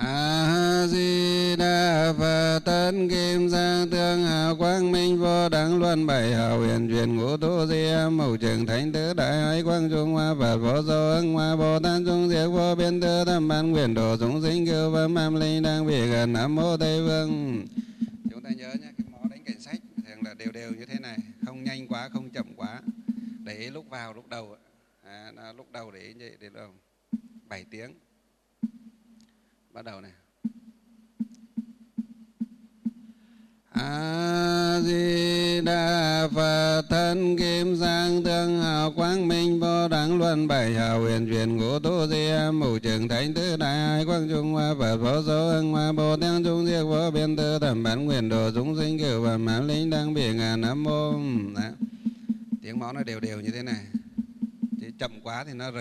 A Di Đà Phật. Tân kim sang tương hào quang minh vô đẳng luân bảy hào huyền truyền ngũ tu di mẫu trường thánh tứ đại ái quang trung hoa Phật vô số ưng hoa Bồ Tát trung diệt vô biên tư thâm ban nguyện độ chúng sinh cứu vớt mam linh đang bị gần. Nam mô Tây Phương. Chúng ta nhớ nhé, cái mõ đánh cảnh sách thường là đều đều như thế này, không nhanh quá không chậm quá. Để ý lúc vào lúc đầu, lúc đầu để ý vậy, để đâu 7 tiếng. Bắt đầu này. A Di Đà Phật. Thân kim sang tương hào quang minh vô đẳng luân bảy hào huyền truyền ngũ tu di mẫu trường thánh tứ đại ái quang trung hoa Phật vô số ưng hoa Bồ Tát trung diệt vô biên tư thâm ban nguyện độ chúng sinh cứu và mãn linh đang bị ngàn. Nam mô. Tiếng mõ nó đều đều như thế này, chứ chậm quá thì nó